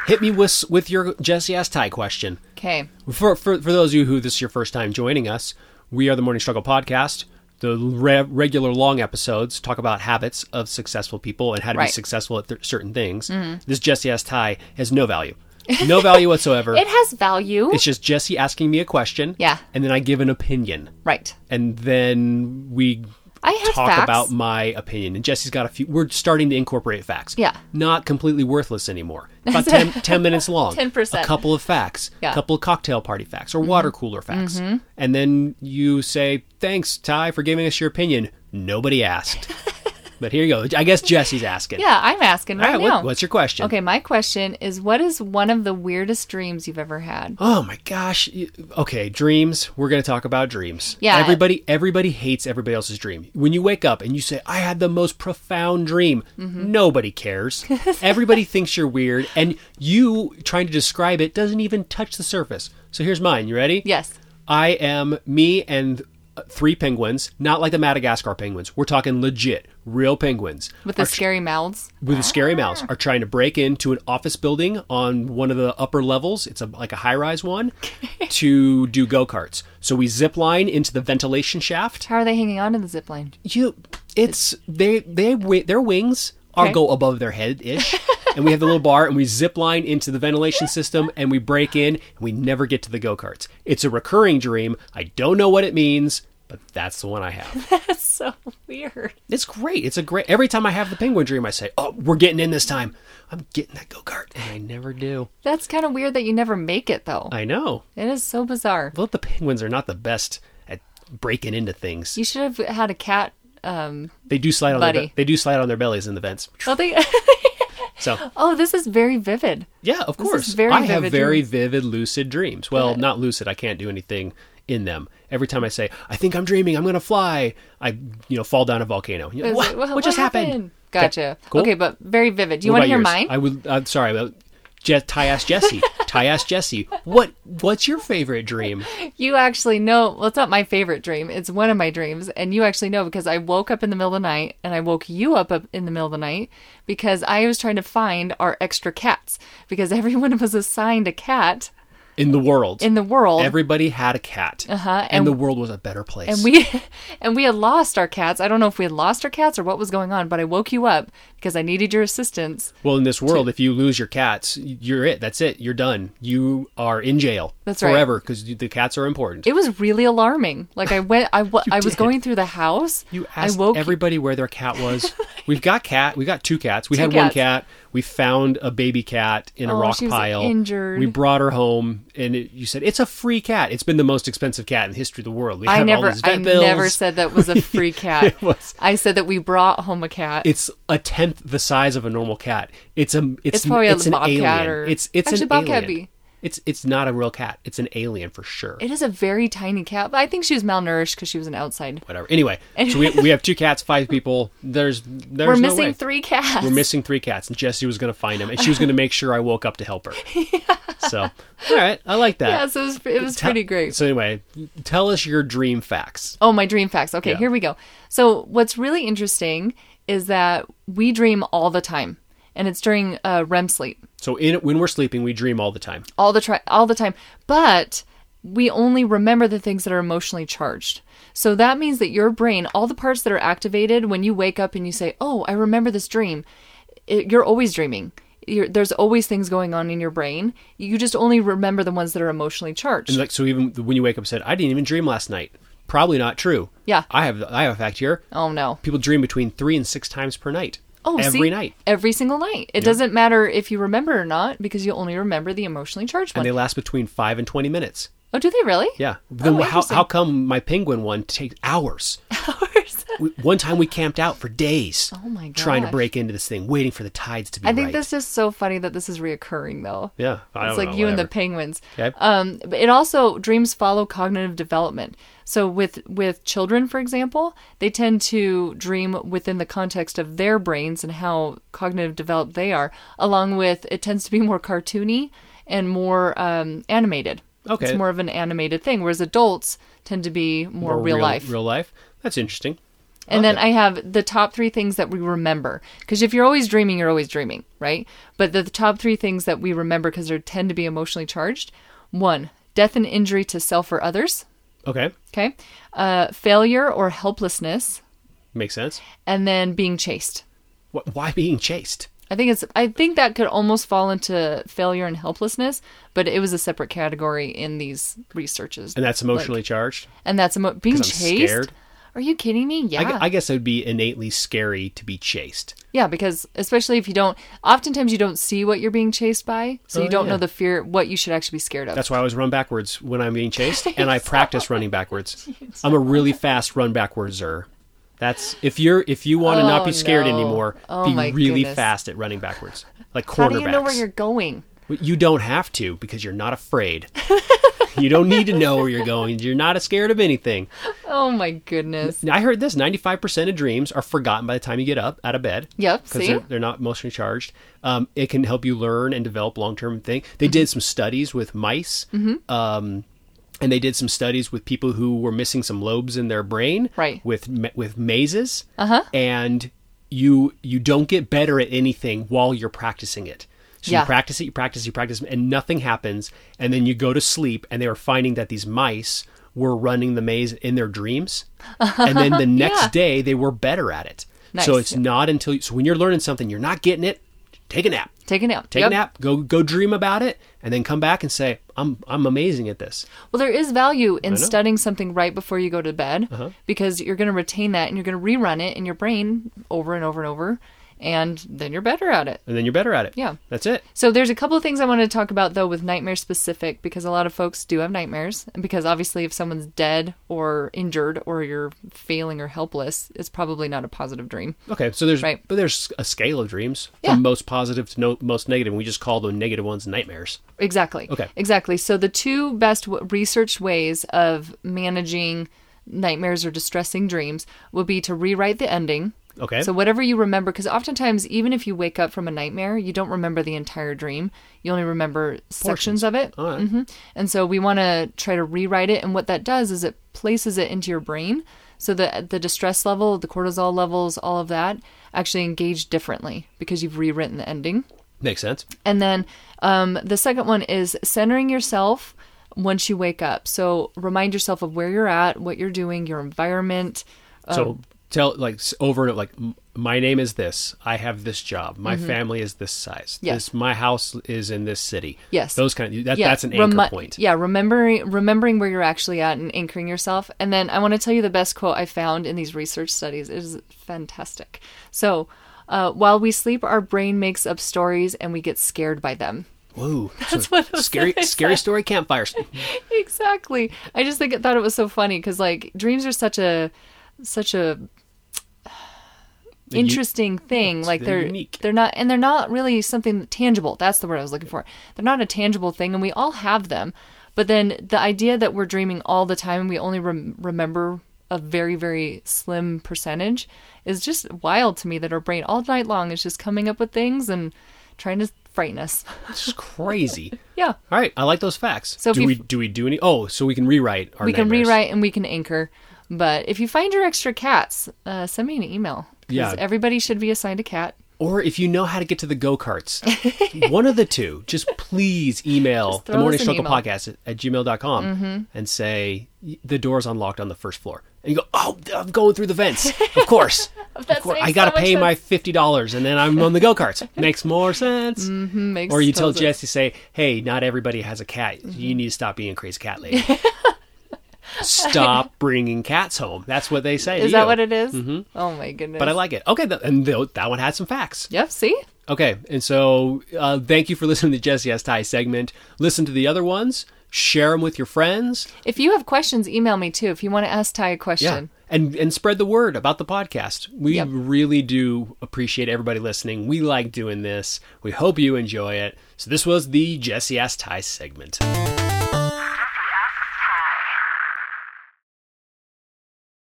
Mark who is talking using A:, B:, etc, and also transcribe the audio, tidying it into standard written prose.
A: Hit me with your Jesse Ask Ty question.
B: Okay.
A: For those of you who this is your first time joining us, we are the Morning Struggle Podcast. The regular long episodes talk about habits of successful people and how to be successful at certain things. Mm-hmm. This Jesse Ask Ty has no value. No value whatsoever.
B: It has value.
A: It's just Jesse asking me a question.
B: Yeah.
A: And then I give an opinion.
B: Right.
A: And then we talk
B: facts.
A: about my opinion. And Jesse's got a few. We're starting to incorporate facts.
B: Yeah.
A: Not completely worthless anymore. About 10 minutes long.
B: 10%.
A: A couple of facts.
B: Yeah.
A: A couple of cocktail party facts or water cooler facts. Mm-hmm. And then you say, thanks, Ty, for giving us your opinion. Nobody asked. But here you go. I guess Jesse's asking.
B: Yeah, I'm asking right now.
A: What's your question? Okay,
B: my question is, what is one of the weirdest dreams you've ever had?
A: Oh my gosh. Okay, dreams. We're going to talk about dreams.
B: Yeah.
A: Everybody hates everybody else's dream. When you wake up and you say, I had the most profound dream, nobody cares. Everybody thinks you're weird, and you trying to describe it doesn't even touch the surface. So here's mine. You ready?
B: Yes.
A: I am me and 3 penguins, not like the Madagascar penguins. We're talking legit, real penguins.
B: With the scary mouths?
A: With the scary mouths. Are trying to break into an office building on one of the upper levels. It's like a high-rise one. To do go-karts. So we zip line into the ventilation shaft.
B: How are they hanging on to the zip line?
A: Their wings go above their head-ish. And we have the little bar, and we zip line into the ventilation system, and we break in, and we never get to the go-karts. It's a recurring dream. I don't know what it means, but that's the one I have.
B: That's so weird.
A: It's great. Every time I have the penguin dream, I say, oh, we're getting in this time. I'm getting that go-kart, and I never do.
B: That's kind of weird that you never make it, though.
A: I know.
B: It is so bizarre.
A: Well, the penguins are not the best at breaking into things.
B: You should have had a cat
A: They do slide on their bellies in the vents.
B: Oh, this is very vivid.
A: Yeah, of course. I have very vivid, lucid dreams. Well, not lucid. I can't do anything in them. Every time I say, I think I'm dreaming, I'm going to fly, I fall down a volcano. What just happened?
B: Gotcha.
A: Cool?
B: Okay, but very vivid. Do you want to hear mine?
A: I'm sorry. Ty asked Jesse. Ty asked Jesse, what's your favorite dream?
B: You actually know. Well, it's not my favorite dream. It's one of my dreams. And you actually know because I woke up in the middle of the night and I woke you up in the middle of the night because I was trying to find our extra cats because everyone was assigned a cat.
A: In the world.
B: Everybody
A: had a cat.
B: Uh-huh.
A: And the world was a better place.
B: And we had lost our cats. I don't know if we had lost our cats or what was going on, but I woke you up because I needed your assistance.
A: Well, in this world, if you lose your cats, you're it. That's it. You're done. You are in jail.
B: That's
A: forever because the cats are important.
B: It was really alarming. Like I was going through the house.
A: You asked everybody where their cat was. We've got 2 cats. We had 1 cat. We found a baby cat in a rock pile.
B: Injured.
A: We brought her home, and you said it's a free cat. It's been the most expensive cat in the history of the world.
B: I never said that was a free cat. I said that we brought home a cat.
A: It's a 10th the size of a normal cat. It's
B: probably
A: an
B: bobcat
A: alien. It's an alien. It's not a real cat. It's an alien for sure.
B: It is a very tiny cat, but I think she was malnourished because she was an outside.
A: Whatever. Anyway, so we have 2 cats, 5 people. We're
B: missing 3 cats.
A: We're missing 3 cats, and Jessie was going to find them, and she was going to make sure I woke up to help her. Yeah. So, all right, I like that.
B: Yeah, so it was pretty great.
A: So anyway, tell us your dream facts.
B: Oh, my dream facts. Okay, Here we go. So what's really interesting is that we dream all the time. And it's during REM sleep.
A: So when we're sleeping, we dream all the time.
B: All the time. But we only remember the things that are emotionally charged. So that means that your brain, all the parts that are activated when you wake up and you say, oh, I remember this dream, you're always dreaming. There's always things going on in your brain. You just only remember the ones that are emotionally charged.
A: And so even when you wake up and said, I didn't even dream last night. Probably not true.
B: Yeah.
A: I have a fact here.
B: Oh, no.
A: People dream between 3 and 6 times per night.
B: Oh,
A: every night.
B: Every single night. It doesn't matter if you remember or not because you only remember the emotionally charged one.
A: And they last between 5 and 20 minutes.
B: Oh, do they really?
A: Yeah. Then how come my penguin one takes hours?
B: Hours?
A: One time we camped out for days.
B: Oh my gosh.
A: Trying to break into this thing, waiting for the tides to be right.
B: I think this is so funny that this is reoccurring though.
A: Yeah.
B: It's like you and the penguins.
A: Okay.
B: But it also, dreams follow cognitive development. So with children, for example, they tend to dream within the context of their brains and how cognitive developed they are, along with, it tends to be more cartoony and more animated.
A: Okay.
B: It's more of an animated thing, whereas adults tend to be more real life.
A: Real life? That's interesting.
B: And then I have the top 3 things that we remember. Because if you're always dreaming, you're always dreaming, right? But the top 3 things that we remember because they tend to be emotionally charged. 1, death and injury to self or others.
A: Okay.
B: Okay. Failure or helplessness.
A: Makes sense.
B: And then being chased.
A: Why being chased?
B: I think that could almost fall into failure and helplessness, but it was a separate category in these researches.
A: And that's emotionally charged?
B: And that's being chased?
A: Scared?
B: Are you kidding me? Yeah.
A: I guess it would be innately scary to be chased.
B: Yeah, because especially if oftentimes you don't see what you're being chased by, so you don't know the fear, what you should actually be scared of.
A: That's why I always run backwards when I'm being chased, and I practice running backwards. I'm a really fast run backwardser. That's if you want to not be scared anymore, be really fast at running backwards, like quarterbacks.
B: How do you know where you're going?
A: You don't have to because you're not afraid. You don't need to know where you're going. You're not scared of anything.
B: Oh my goodness!
A: I heard this: 95% of dreams are forgotten by the time you get up out of bed.
B: Yep,
A: because they're not emotionally charged. It can help you learn and develop long-term thing. They did some studies with mice. And they did some studies with people who were missing some lobes in their brain,
B: right?
A: With mazes, and you don't get better at anything while you're practicing it. So you practice it, and nothing happens. And then you go to sleep, and they were finding that these mice were running the maze in their dreams, and then the next day they were better at it. Nice. So it's not until so when you're learning something, you're not getting it. Take a nap.
B: Take a nap.
A: Take a nap. Go dream about it, and then come back and say, "I'm amazing at this."
B: Well, there is value in studying something right before you go to bed because you're going to retain that and you're going to rerun it in your brain over and over and over, and then you're better at it.
A: Yeah, that's it.
B: So there's a couple of things I want to talk about though with nightmare specific because a lot of folks do have nightmares, and because obviously if someone's dead or injured or you're failing or helpless, it's probably not a positive dream.
A: Okay, so there's a scale of dreams from most positive to most negative. And we just call the negative ones nightmares.
B: Exactly.
A: Okay.
B: Exactly. So the 2 best researched ways of managing nightmares or distressing dreams would be to rewrite the ending.
A: Okay.
B: So whatever you remember, because oftentimes even if you wake up from a nightmare, you don't remember the entire dream. You only remember sections of it.
A: All right.
B: And so we want to try to rewrite it. And what that does is it places it into your brain. So the distress level, the cortisol levels, all of that actually engage differently because you've rewritten the ending.
A: Makes sense.
B: And then the second one is centering yourself once you wake up. So remind yourself of where you're at, what you're doing, your environment.
A: So tell over and like, my name is this. I have this job. My family is this size.
B: Yes.
A: My house is in this city.
B: Yes.
A: Those kind of that's an anchor point.
B: Yeah, remembering where you're actually at and anchoring yourself. And then I want to tell you the best quote I found in these research studies. It is fantastic. So, while we sleep, our brain makes up stories and we get scared by them.
A: Whoa,
B: that's what
A: scary story campfires.
B: Exactly. I just thought it was so funny because like dreams are such a interesting thing. Like they're
A: unique.
B: They're not really something tangible. That's the word I was looking for. They're not a tangible thing, and we all have them. But then the idea that we're dreaming all the time and we only remember a very, very slim percentage is just wild to me, that our brain all night long is just coming up with things and trying to frighten us.
A: It's just crazy.
B: Yeah.
A: All right. I like those facts.
B: So
A: do we do any? Oh, so we can rewrite our
B: We
A: nightmares.
B: can rewrite and we can anchor. But if you find your extra cats, send me an email.
A: Yeah.
B: Everybody should be assigned a cat.
A: Or if you know how to get to the go-karts, one of the two, just please email the Morning Struggle Podcast at gmail.com and say, the door's unlocked on the first floor. And you go, oh, I'm going through the vents. Of course. I got to pay my $50 and then I'm on the go-karts. Makes more sense.
B: Makes
A: or you tell
B: sense.
A: Jesse, say, hey, not everybody has a cat. You need to stop being a crazy cat lady. Stop bringing cats home. That's what they say.
B: Is that what it is? Mm-hmm. Oh my goodness.
A: But I like it. Okay, and that one had some facts.
B: Yep, see?
A: Okay, and so thank you for listening to Jesse S. Ty segment. Listen to the other ones. Share them with your friends.
B: If you have questions, email me too. If you want to ask Ty a question.
A: Yeah, and spread the word about the podcast. We really do appreciate everybody listening. We like doing this. We hope you enjoy it. So this was the Jesse S. Ty segment.